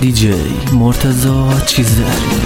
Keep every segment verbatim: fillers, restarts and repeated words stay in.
دیجی مرتضی چیزداری.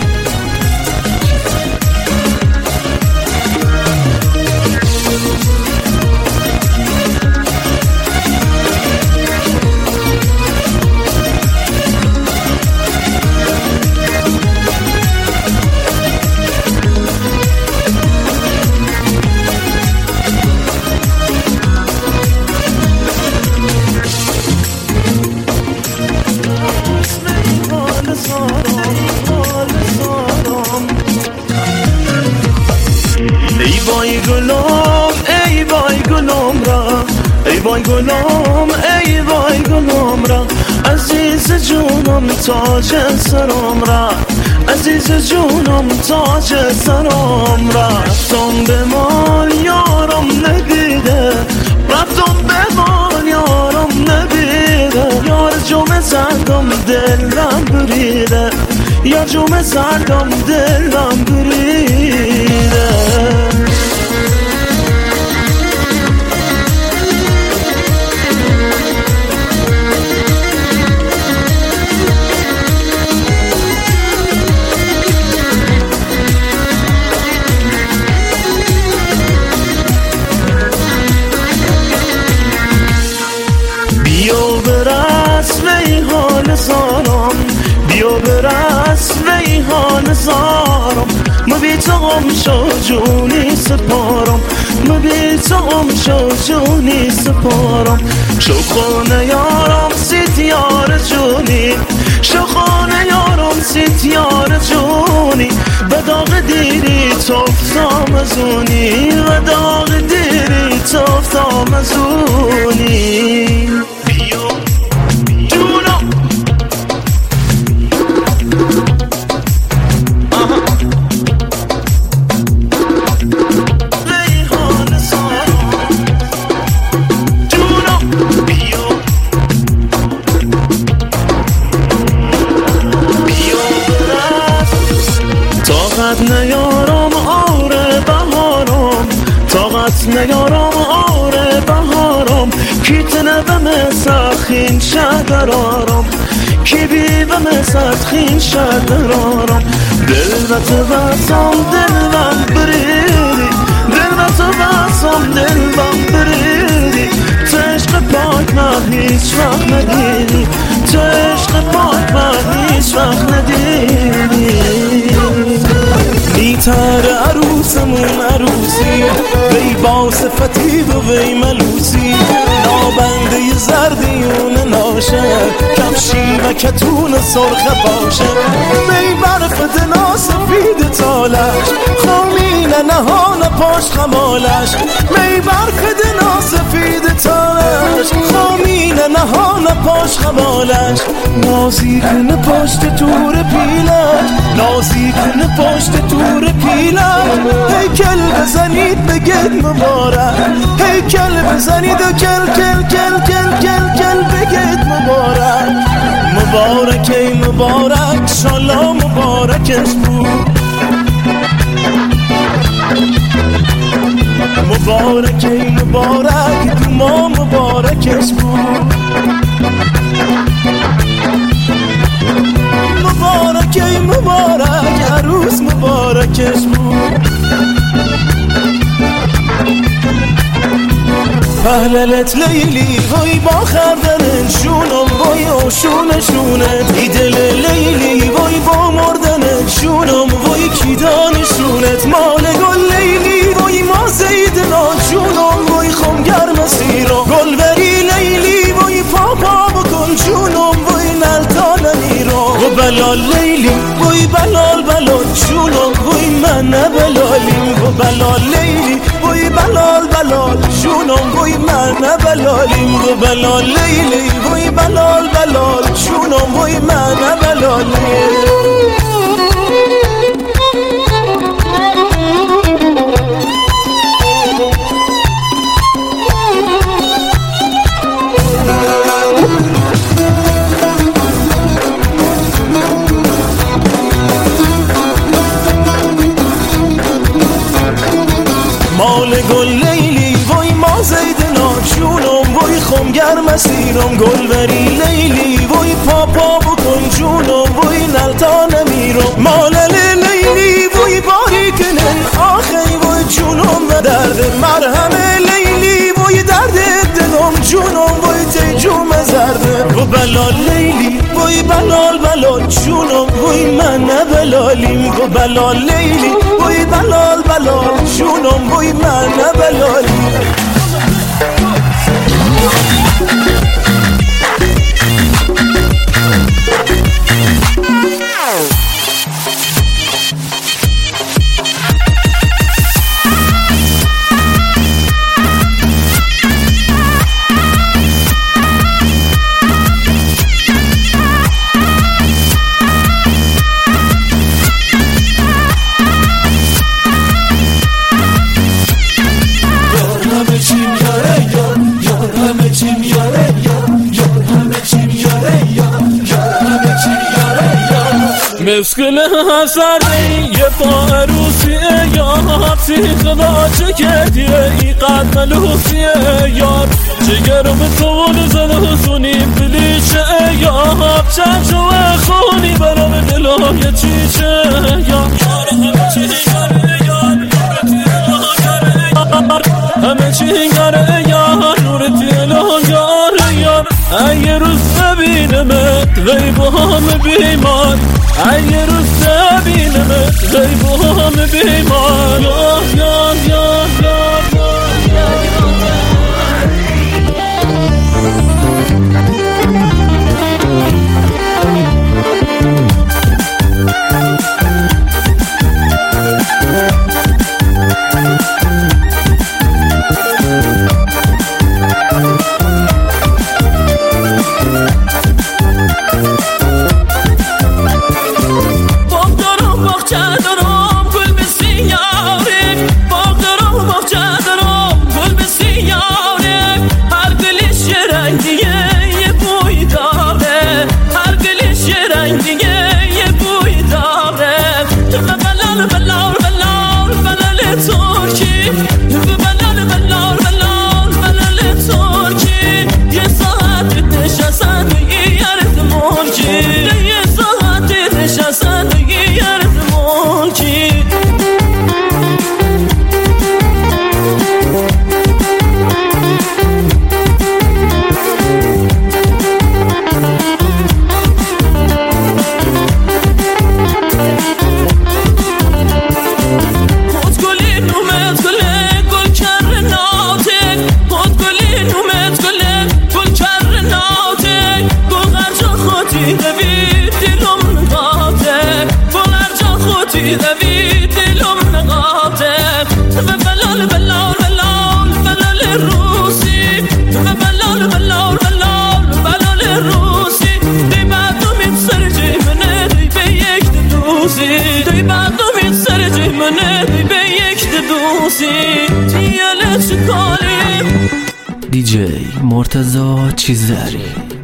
ای وای گلم ای وای گلم را، ای وای گلم ای وای گلم را، عزیز جونم تاج سرم را، عزیز جونم تاج سرم را. رفتم به مال یارم ندیده، رفتم به مال یارم ندیده، یار جمع زدم دلم بریده، یا جمع زدم دلم بریده. بیا برس ریحان زارم، بیا برس ریحان زارم، ما بی تو غم شو جونی سپارم، ما بی تو غم شو جونی سپارم. شو خانه یارم سیتیار جونی، شو خانه یارم سیتیار جونی، به داغ دیری تفتم ازونی، به داغ دیری تفتم ازونی. طاقت نیارم آره بهارم، طاقت نیارم آره بهارم، کی تنبم سخین شدرارم، کی بیبم سخین شدرارم. دل و تو بسام دلم بریدی، دل و تو بسام دلم بریدی، تو عشق پاک من هیچ وقت ندیدی، تو عشق پاک من هیچ وقت ندیدی. میتر عروسمون عروسی، وی با صفتی و وی ملوسی، نابنده زردیون ناشه، کفشی و کتون سرخ باشه، وی برف دنا سفید تالش، خامین نهان پاش خمالش، وی برف دنا سفید تالش، خامین نهان پاش خمالش. نازی کنه پشت تور پیلش، نازی کنه پشت تور پیلش، هیکل بزنید بگید مبارک، هیکل بزنید و کل کل کل کل کل کل بگید مبارک. مبارک ای مبارک شالا مبارکش بود، مبارک ای مبارک دوما مبارکش بود، مبارک ای مبارک عروس مبارکش بود. پهللت لیلی وای با خردن شونم، وای آشون شونت ای دل لیلی وای با مردن شونم، وای کی دانشونت مال گل لیلی وای ما زیدنا شونم، وای خم گرم سیرا گل بری لیلی وای پا پا بکن شونم، وای نلتا نمیرا و بلال لیلی وای بلال بلال شونم، وای من بلالیم و بلال لیلی وای بلال بلال شونم، وای من بلالیم و بلال لیلی وای بلال بلال شونم، وای من بلالیم. مال گل لیلی وای ما زیدنا شونم، وای خم گرم اسیرم گلبری لیلی وای پاپا بکن جونم وای نلتا نمیرم مالل لیلی وای باری کنن آخی وای جونم و درد مرهم لیلی وای درد دلم جونم وای تی جوم زرده و بلال لیلی وای بلال بلال جونم وای من بلالیم و بلال لیلی وای بلال بلال جونم وای من بلالیم مسکل سردی یه پا عروسیه یاد سیخدا چه کردیه ای قد ملوسیه یاد جگرم طول زده حسونی بلیچه یاد چند شوه خونی برام دلم یه چیچه یاد همه چینگاره یاد نورتی الان یاره یاد یه روز ببینمت غیب هم بیمان یه روز ببینمت غیب هم بیمان یا یا یا یا دیجی مرتضی چیزری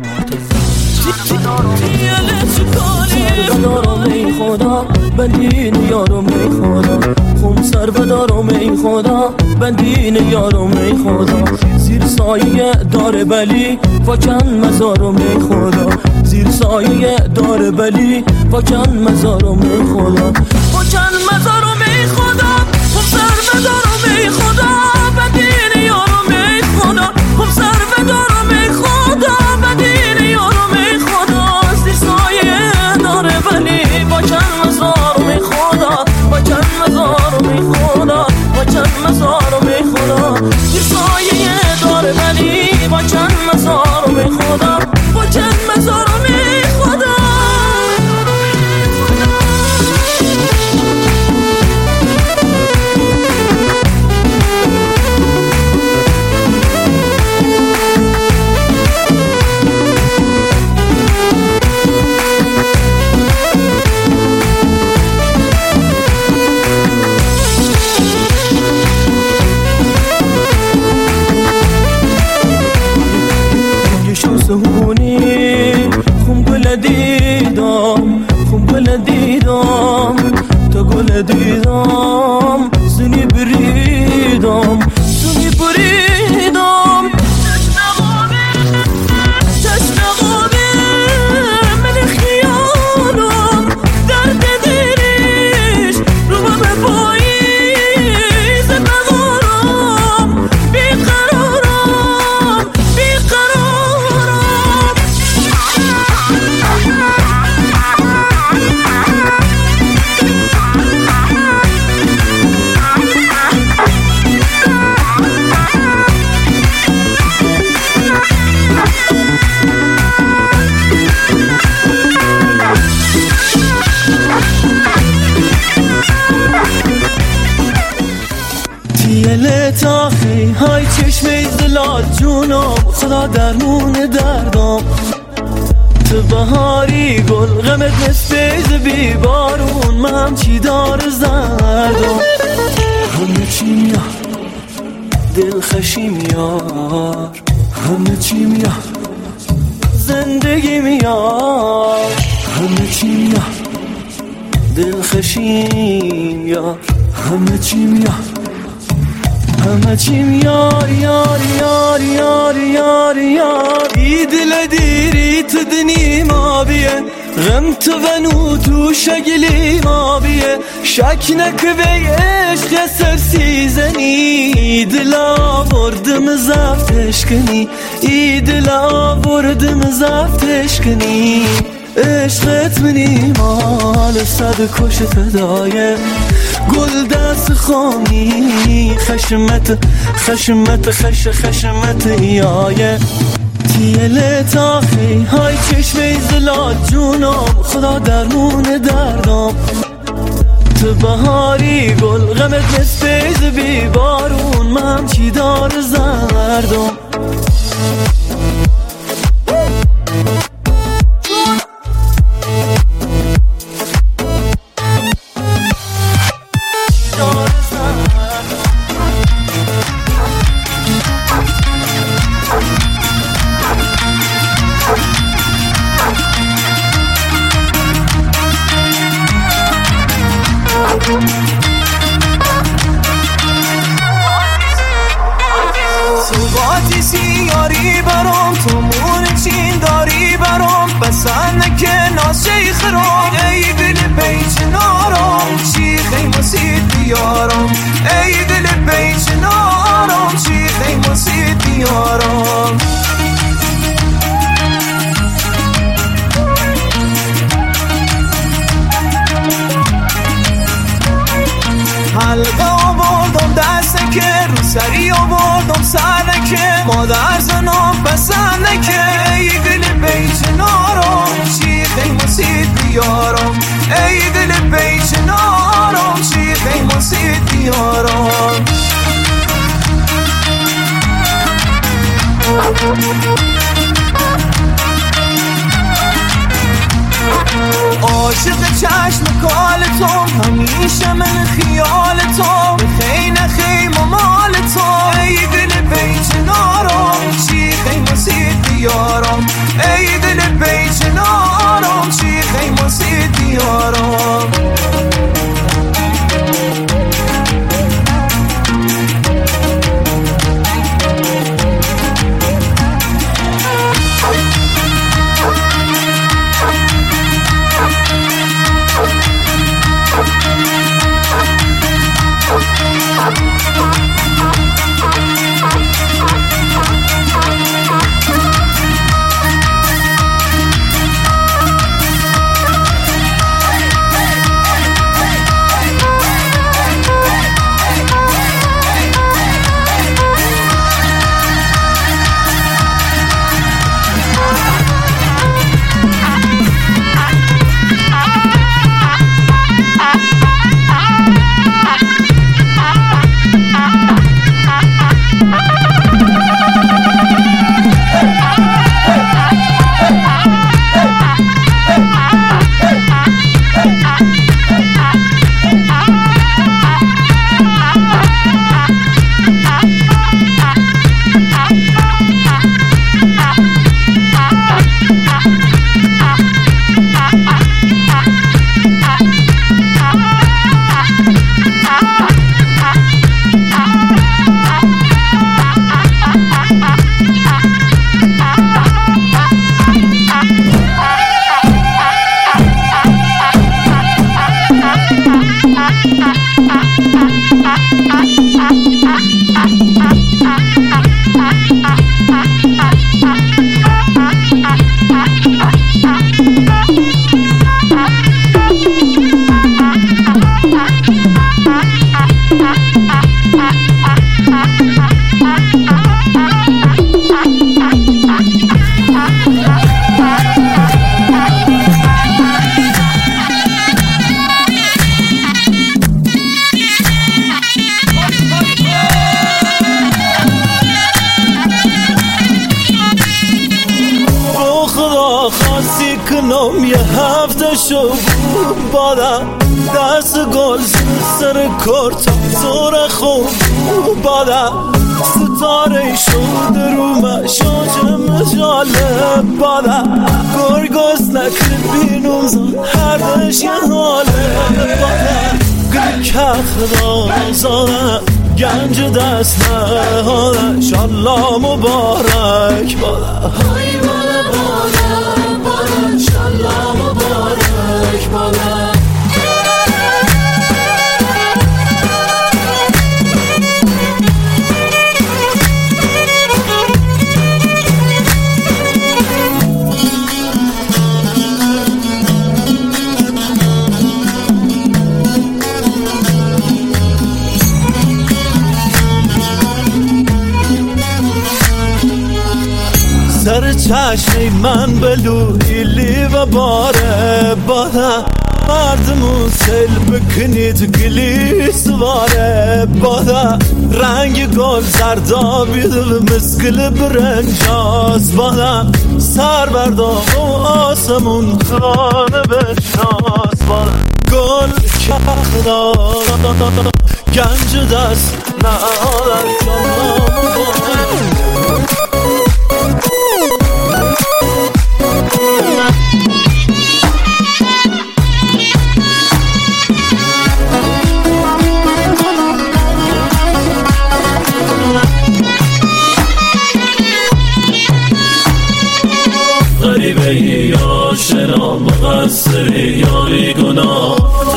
دارم ای خدا بندین یارم ای خدا خم سر بدارم ای خدا بندین یارم ای خدا زیر سایه دار بلی فکن مزارم ای خدا زیر سایه دار بلی فکن مزارم ای خدا فکن مزارم ای خدا خم سر بدارم ای خدا بندین یارم ای خدا خم سر بدارم ای خدا بندین یارم ای خدا زیر سایه دار بلی فکن مزارم ای خدا فکن مزارم ای خدا فکن مزارم ای خدا زیر سایه دار بلی فکن مزارم ای خدا فکن مزارم ای خدا خم گل دیدم خم گل دیدم تو گل دیدم سنی بریدم سنی بریدم لت آخی های چشمه زلال جونم خدا درمون دردم تو بهاری گل غمت نسبیز بی بارون من همچی دار زردم همه چی میاد دل خشی میار همه چی میاد زندگی میاد همه چی میاد دل خشی میار همه چی میاد همه چی میار یار یار یار یار یار ای دل دیری تدنی ما بیه غم تو ونو تو شگلی ما بیه شک نکوی عشق سرسی زنی دلا بردم زفتش کنی ای دلا بردم زفتش کنی عشقت منی مال صد کش فدایه گل دست خامی خشمت خشمت خش خشمت یایه تیله تاخی های چشمه زلال جونم خدا درمون دردم تو بهاری گل غمت نسبیز بی بارون من همچی دار زردم تو باتی سیاری برام تو مون چین داری برام بسن که ناسی خرام ای دل بیچ نارم چی خیمه سید بیارم ای دل بیچ نارم چی خیمه سید بیارم حلقه آوردم دسته که رو سری آوردم سره که مادر زنم بسنده که ای دل بیچ نارم چی خیمه سید بیارم ای دل بیچ نارم چی خیمه سید بیارم عاشق چشم کال تو همیشه من خیال تو خیلی خیم و مال تو ای دل بیچ نارم چی خیمه سید بیارم ای دل بیچ نارم چی خیمه سید بیارم راستی کنم یه هفته شو بادم دست گل سر کرتا زور خوب بادم ستاره شد رو مشاج مجاله بادم گرگوز نکرد بینم زن هر دش یه حاله بادم گل کخ دازانه گنج دست نهاده شالله مبارک بادم های بالا بالا بالا شالله مبارک بادم سر چشمی من بلویلی و باره بادا مردمون سل بکنید گلی سواره بادا رنگ گل زردابی و مسکل برنجاز بادا سر بردام و آسمون خانه بشناس بادا گل کخ داد گنج دست نهادن جانم غریبه یا شنا مقصری یاری گناه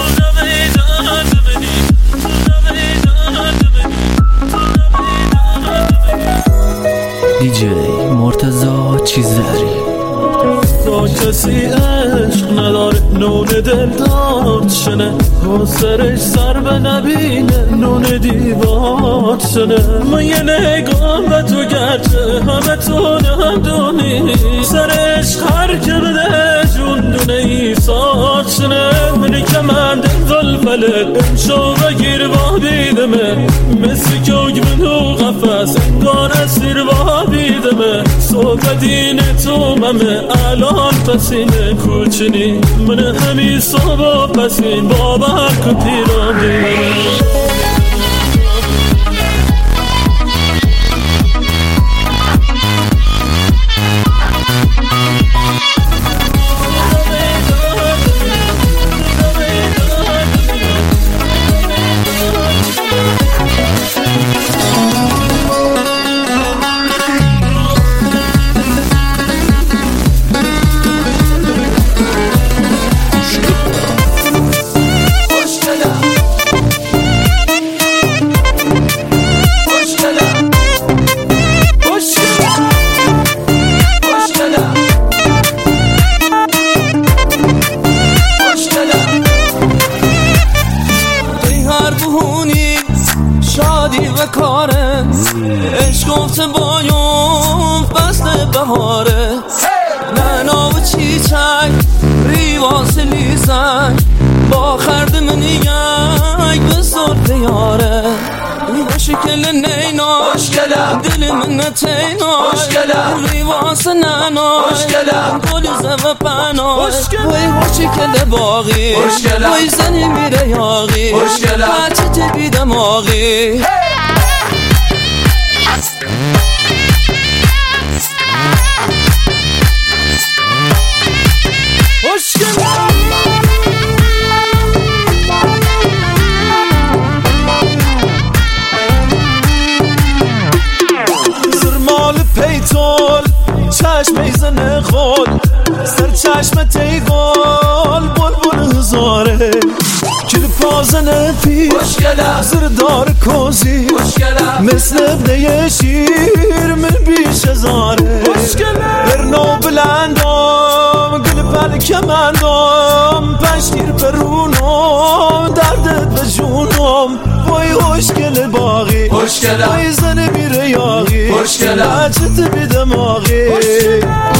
دیجی مرتضی چیزری تا کسی عشق نداره نون دل داد شنه تو سرش سر به نبینه نون دیوار شنه من یه نگاه به تو گرچه همه تو ندونی سرش هر که بده جون دونه ایساد شنه منی که من دل زلفله امشو بگیر با بیدمه مثل کوگ منو قفص انگار اسیر با بیدمه صبح دین تو ممه الان پسینه کوچنی من همی صبح پسین باور که پیرانی شادی و کاره عشق گفته بایم فصل بهاره نعنا و چیچک ریواز لیزک با خرد منیک به صرف یاره شکل نیناش دل من تیناش ریواز نناش گلیزه و پناش وی و شکل باقی وی زنی میره یاقی بچه تبی دماغی چشم میزنه خول سر چشم تیگال بلبل هزاره کل پازنه پیش زردار کوزی مثل ابنه شیر من بیش هزاره برنو بلندم گل بل کمندم پشتیر پرونم دردت به جونم وای خوشگل باقی وای زن میره یاقی بچت بی دماغی